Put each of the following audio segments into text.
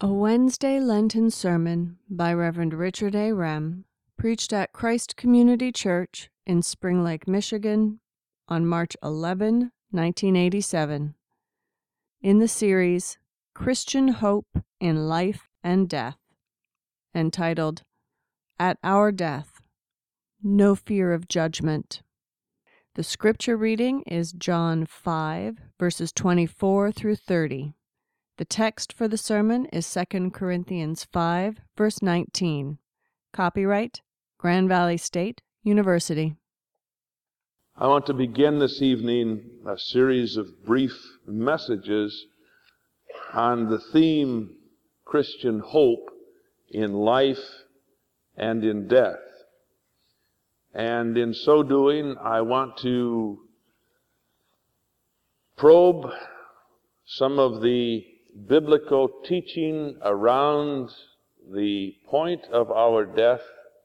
A Wednesday Lenten sermon by Reverend Richard A. Rem, preached at Christ Community Church in Spring Lake, Michigan, on March 11, 1987, in the series Christian Hope in Life and Death, entitled At Our Death, No Fear of Judgment. The scripture reading is John 5, verses 24 through 30. The text for the sermon is 2 Corinthians 5, verse 19. Copyright, Grand Valley State University. I want to begin this evening a series of brief messages on the theme Christian hope in life and in death. And in so doing, I want to probe some of the biblical teaching around the point of our death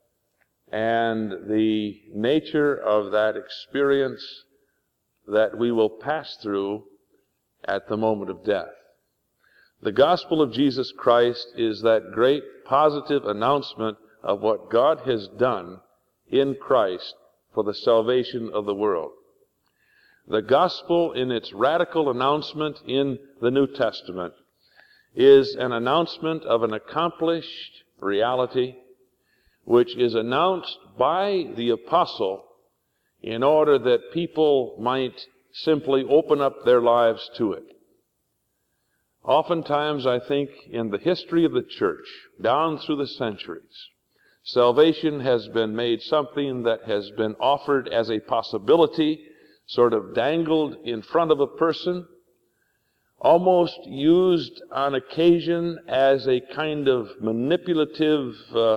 and the nature of that experience that we will pass through at the moment of death. The gospel of Jesus Christ is that great positive announcement of what God has done in Christ for the salvation of the world. The gospel, in its radical announcement in the New Testament, is an announcement of an accomplished reality which is announced by the apostle in order that people might simply open up their lives to it. Oftentimes, I think, in the history of the church, down through the centuries, salvation has been made something that has been offered as a possibility, sort of dangled in front of a person, almost used on occasion as a kind of manipulative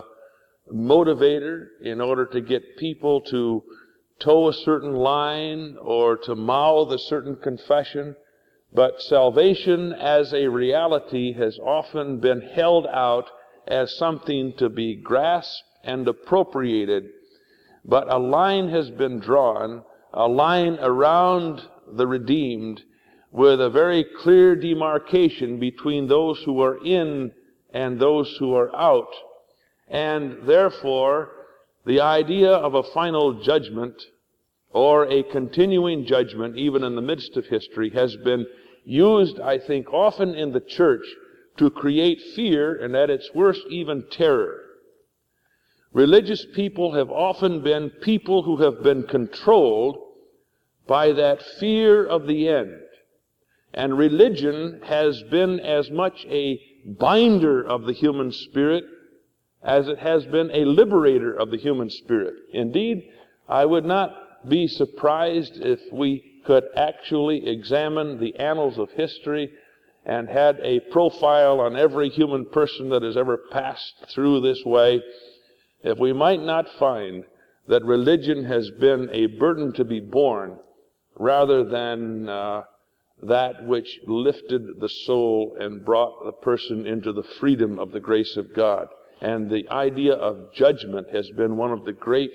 motivator in order to get people to toe a certain line or to mouth a certain confession. But salvation as a reality has often been held out as something to be grasped and appropriated. But a line has been drawn, a line around the redeemed, with a very clear demarcation between those who are in and those who are out. And therefore, the idea of a final judgment or a continuing judgment, even in the midst of history, has been used, I think, often in the church to create fear and, at its worst, even terror. Religious people have often been people who have been controlled by that fear of the end. And religion has been as much a binder of the human spirit as it has been a liberator of the human spirit. Indeed, I would not be surprised if we could actually examine the annals of history and had a profile on every human person that has ever passed through this way, if we might not find that religion has been a burden to be borne rather than that which lifted the soul and brought the person into the freedom of the grace of God. And the idea of judgment has been one of the great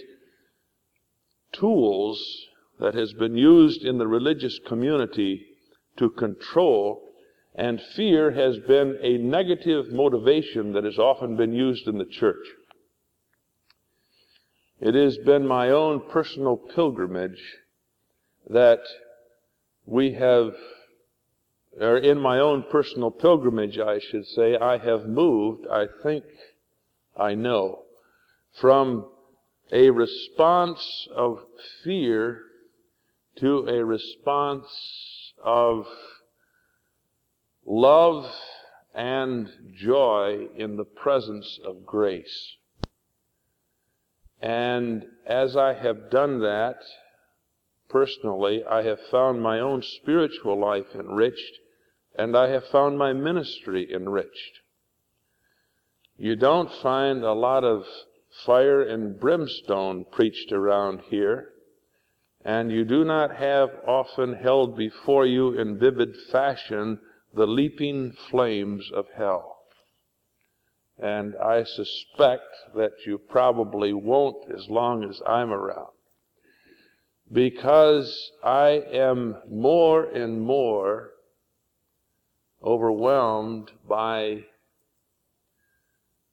tools that has been used in the religious community to control, and fear has been a negative motivation that has often been used in the church. It has been my own personal pilgrimage that we have, or in my own personal pilgrimage, I should say, I have moved, I think I know, from a response of fear to a response of love and joy in the presence of grace. And as I have done that, personally, I have found my own spiritual life enriched, and I have found my ministry enriched. You don't find a lot of fire and brimstone preached around here, and you do not have often held before you in vivid fashion the leaping flames of hell. And I suspect that you probably won't as long as I'm around, because I am more and more overwhelmed by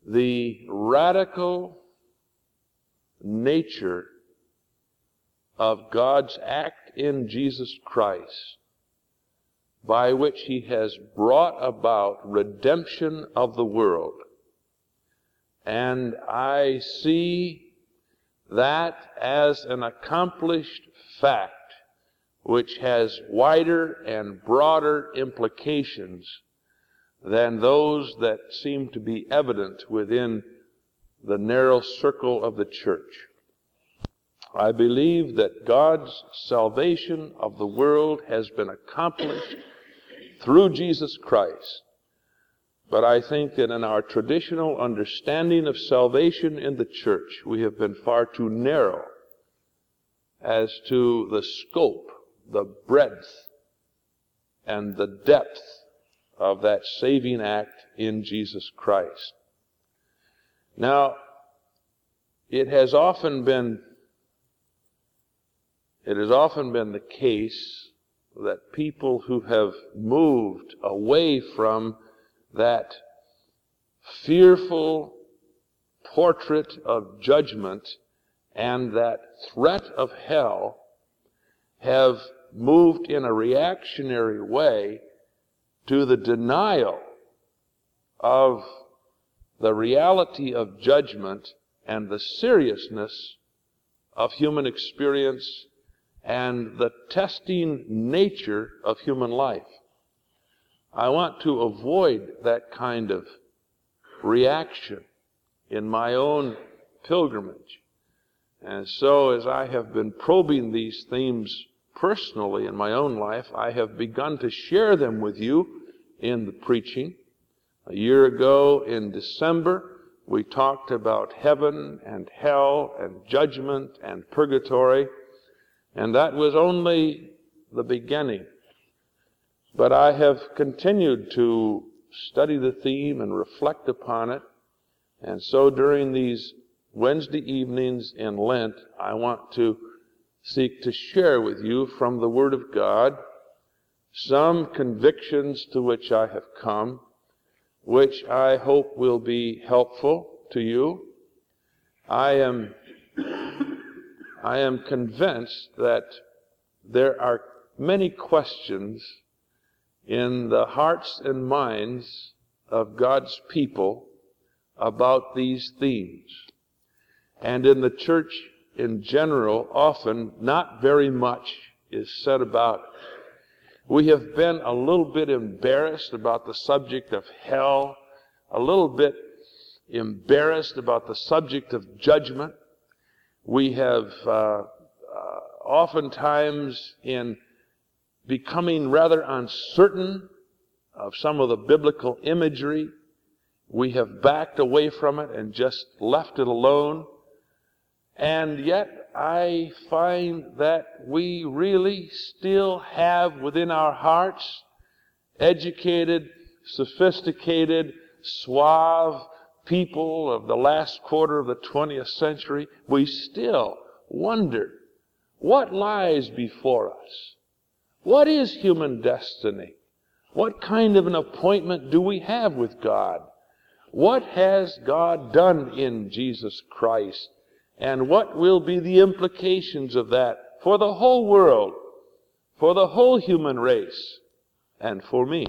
the radical nature of God's act in Jesus Christ, by which He has brought about redemption of the world. And I see that as an accomplished fact which has wider and broader implications than those that seem to be evident within the narrow circle of the church. I believe that God's salvation of the world has been accomplished through Jesus Christ. But I think that in our traditional understanding of salvation in the church, we have been far too narrow as to the scope, the breadth, and the depth of that saving act in Jesus Christ. Now, it has often been the case that people who have moved away from that fearful portrait of judgment and that threat of hell have moved in a reactionary way to the denial of the reality of judgment and the seriousness of human experience and the testing nature of human life. I want to avoid that kind of reaction in my own pilgrimage. And so as I have been probing these themes personally in my own life, I have begun to share them with you in the preaching. A year ago in December, we talked about heaven and hell and judgment and purgatory, and that was only the beginning. But I have continued to study the theme and reflect upon it, and so during these Wednesday evenings in Lent, I want to seek to share with you from the Word of God some convictions to which I have come, which I hope will be helpful to you. I am convinced that there are many questions in the hearts and minds of God's people about these themes. And in the church in general, often not very much is said about it. We have been a little bit embarrassed about the subject of hell, a little bit embarrassed about the subject of judgment. We have oftentimes, in becoming rather uncertain of some of the biblical imagery, we have backed away from it and just left it alone. And yet I find that we really still have within our hearts educated, sophisticated, suave people of the last quarter of the 20th century. We still wonder, what lies before us? What is human destiny? What kind of an appointment do we have with God? What has God done in Jesus Christ? And what will be the implications of that for the whole world, for the whole human race, and for me?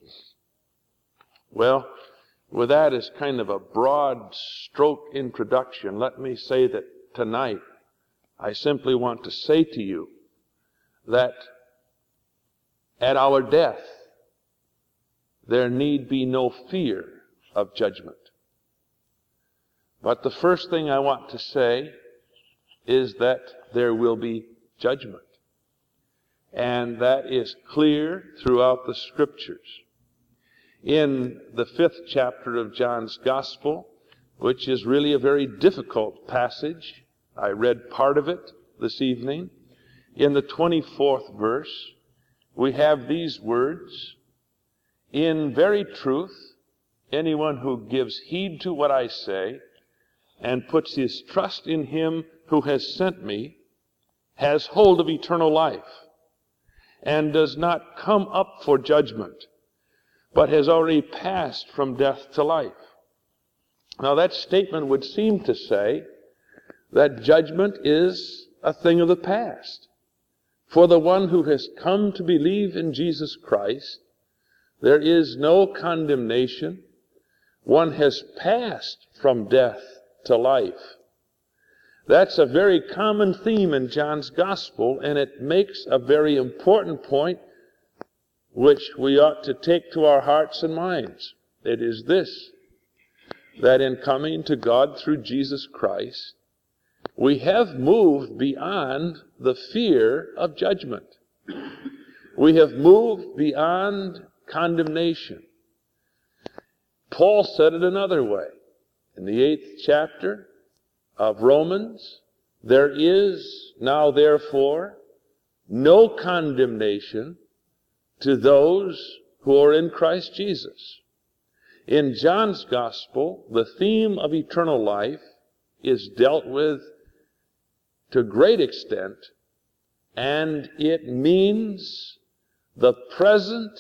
Well, with that as kind of a broad stroke introduction, let me say that tonight I simply want to say to you that at our death there need be no fear of judgment. But the first thing I want to say is that there will be judgment. And that is clear throughout the Scriptures. In the 5th chapter of John's Gospel, which is really a very difficult passage, I read part of it this evening. In the 24th verse, we have these words, "In very truth, anyone who gives heed to what I say and puts his trust in him who has sent me has hold of eternal life and does not come up for judgment, but has already passed from death to life. Now that statement would seem to say that judgment is a thing of the past. For the one who has come to believe in Jesus Christ, there is no condemnation. One has passed from death to life. That's a very common theme in John's Gospel, and it makes a very important point which we ought to take to our hearts and minds. It is this, that in coming to God through Jesus Christ, we have moved beyond the fear of judgment. We have moved beyond condemnation. Paul said it another way. In the 8th chapter of Romans, there is now therefore no condemnation to those who are in Christ Jesus. In John's Gospel, the theme of eternal life is dealt with to a great extent, and it means the present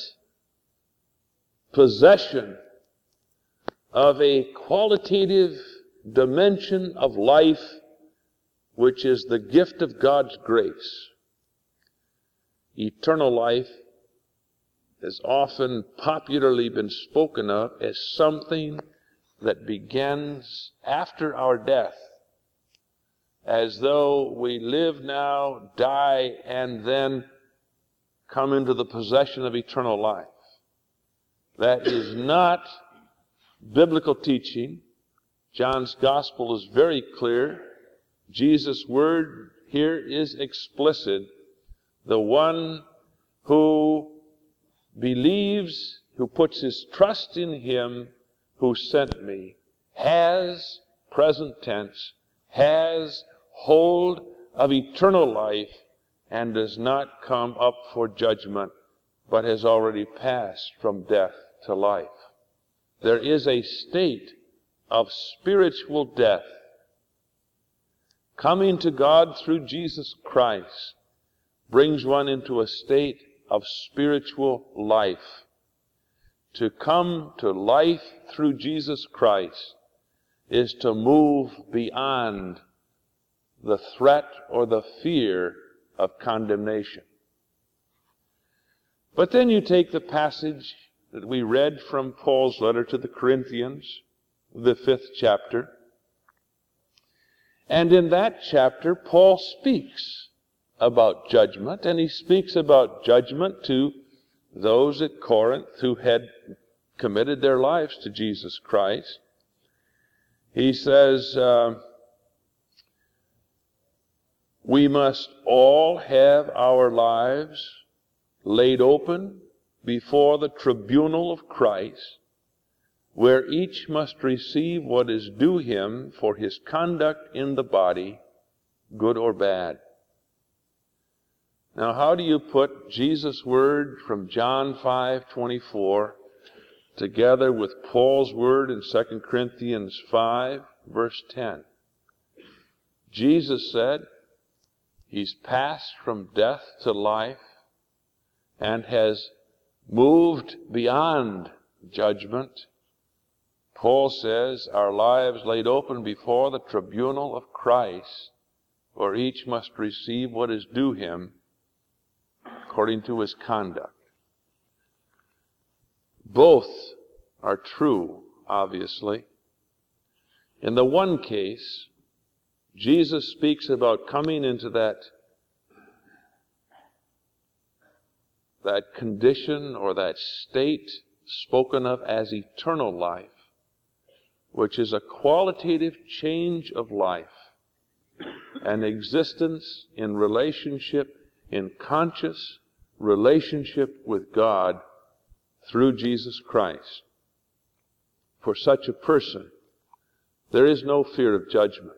possession of a qualitative dimension of life which is the gift of God's grace. Eternal life has often popularly been spoken of as something that begins after our death, as though we live now, die, and then come into the possession of eternal life. That is not biblical teaching. John's Gospel is very clear. Jesus' word here is explicit. The one who believes, who puts his trust in him who sent me, has, present tense, has hold of eternal life and does not come up for judgment, but has already passed from death to life. There is a state of spiritual death. Coming to God through Jesus Christ brings one into a state of spiritual life. To come to life through Jesus Christ is to move beyond the threat or the fear of condemnation. But then you take the passage that we read from Paul's letter to the Corinthians, the 5th chapter, and in that chapter Paul speaks about judgment, and he speaks about judgment to those at Corinth who had committed their lives to Jesus Christ. He says, we must all have our lives laid open before the tribunal of Christ, where each must receive what is due him for his conduct in the body, good or bad. Now, how do you put Jesus' word from John 5:24 together with Paul's word in 2 Corinthians 5, verse 10? Jesus said he's passed from death to life and has moved beyond judgment. Paul says our lives laid open before the tribunal of Christ, where each must receive what is due him according to his conduct. Both are true, obviously. In the one case, Jesus speaks about coming into that condition or that state spoken of as eternal life, which is a qualitative change of life, an existence in relationship, in conscious relationship with God through Jesus Christ. For such a person, there is no fear of judgment.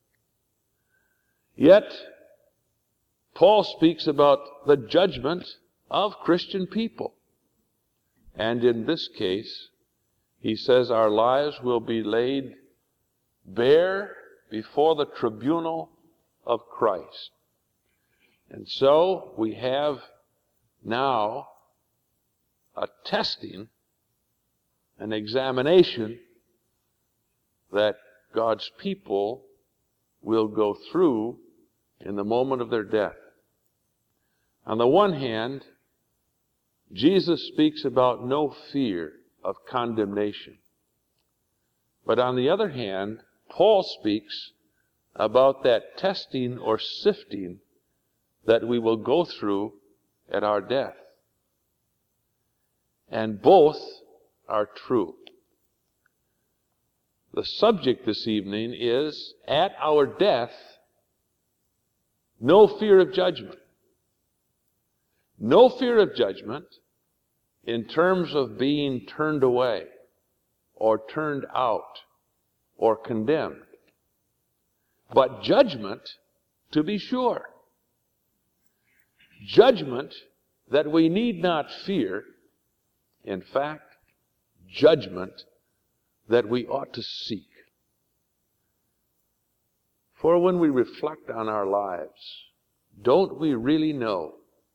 Yet, Paul speaks about the judgment of Christian people. And in this case, he says our lives will be laid bare before the tribunal of Christ. And so we have now a testing, an examination that God's people will go through in the moment of their death. On the one hand, Jesus speaks about no fear of condemnation. But on the other hand, Paul speaks about that testing or sifting that we will go through at our death. And both are true. The subject this evening is, at our death, no fear of judgment. No fear of judgment in terms of being turned away or turned out or condemned. But judgment, to be sure. Judgment that we need not fear. In fact, judgment that we ought to seek. For when we reflect on our lives, don't we really know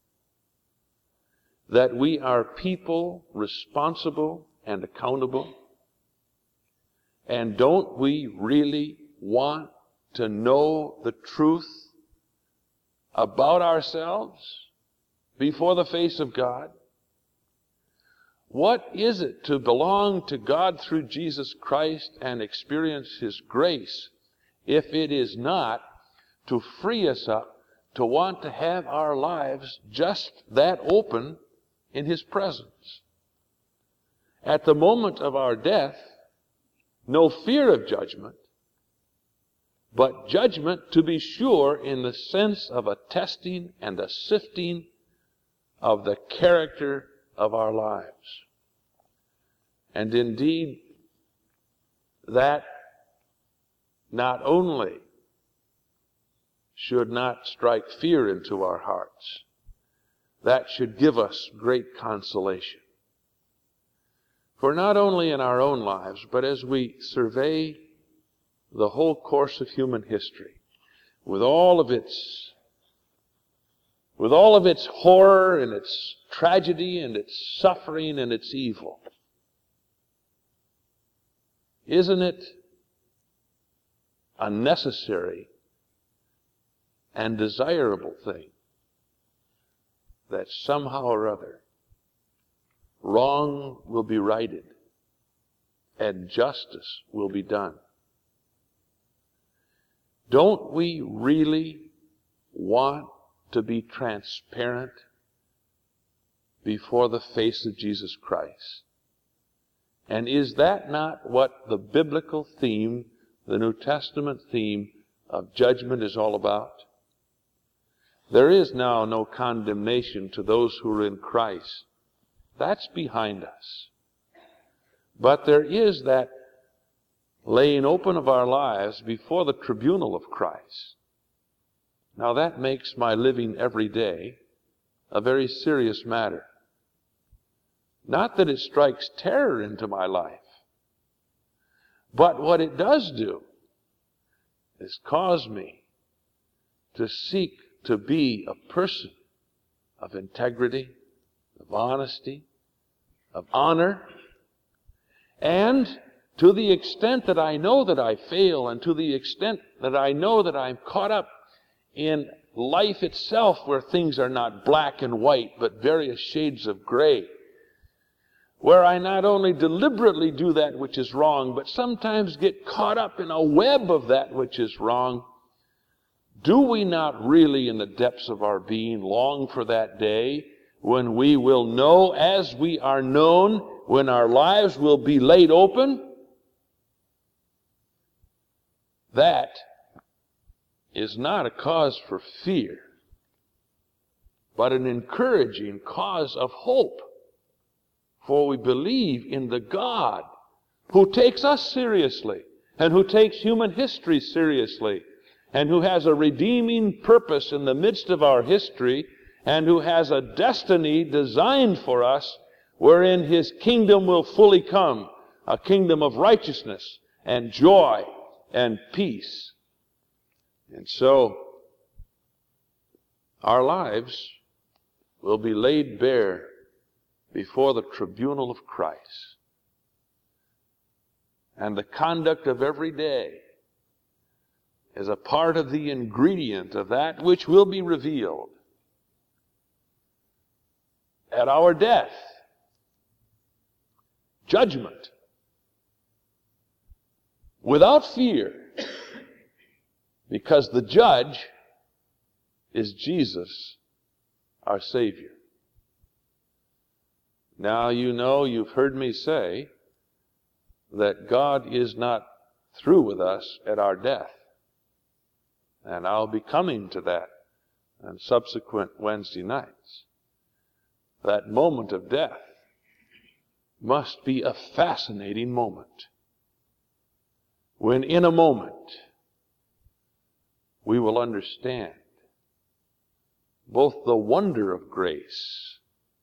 that we are people responsible and accountable? And don't we really want to know the truth about ourselves before the face of God? What is it to belong to God through Jesus Christ and experience His grace if it is not to free us up to want to have our lives just that open in His presence? At the moment of our death, no fear of judgment, but judgment, to be sure, in the sense of a testing and a sifting of the character of our lives. And indeed, that not only should not strike fear into our hearts, that should give us great consolation. For not only in our own lives, but as we survey the whole course of human history, with all of its horror and its tragedy and its suffering and its evil, isn't it a necessary and desirable thing that somehow or other wrong will be righted and justice will be done? Don't we really want to be transparent before the face of Jesus Christ? And is that not what the biblical theme, the New Testament theme of judgment is all about? There is now no condemnation to those who are in Christ. That's behind us. But there is that laying open of our lives before the tribunal of Christ. Now that makes my living every day a very serious matter. Not that it strikes terror into my life, but what it does do is cause me to seek to be a person of integrity, of honesty, of honor, and to the extent that I know that I fail, and to the extent that I know that I'm caught up in life itself where things are not black and white, but various shades of gray, where I not only deliberately do that which is wrong, but sometimes get caught up in a web of that which is wrong, do we not really in the depths of our being long for that day when we will know as we are known, when our lives will be laid open? That is not a cause for fear, but an encouraging cause of hope. For we believe in the God who takes us seriously, and who takes human history seriously, and who has a redeeming purpose in the midst of our history, and who has a destiny designed for us wherein His kingdom will fully come, a kingdom of righteousness and joy and peace. And so, our lives will be laid bare before the tribunal of Christ. and the conduct of every day is a part of the ingredient of that which will be revealed at our death. Judgment. Without fear, because the judge is Jesus, our Savior. Now you know, you've heard me say that God is not through with us at our death. And I'll be coming to that on subsequent Wednesday nights. That moment of death must be a fascinating moment, when in a moment we will understand both the wonder of grace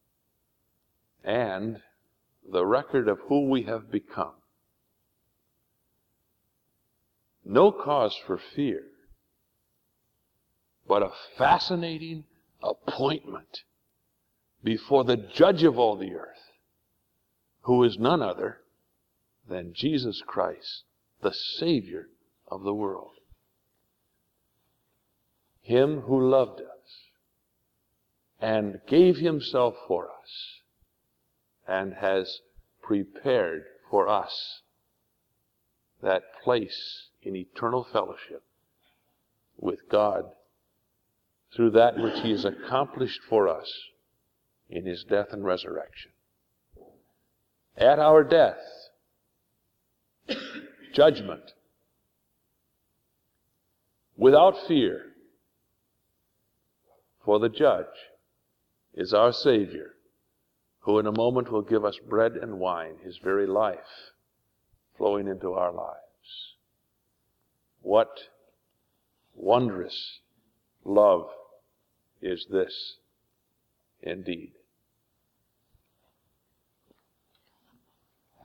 and the record of who we have become. No cause for fear, but a fascinating appointment before the judge of all the earth, who is none other than Jesus Christ, the Savior of the world. Him who loved us and gave himself for us and has prepared for us that place in eternal fellowship with God through that which he has accomplished for us in his death and resurrection. At our death, judgment. Without fear, for the judge is our Savior, who in a moment will give us bread and wine, his very life flowing into our lives. What wondrous love is this indeed.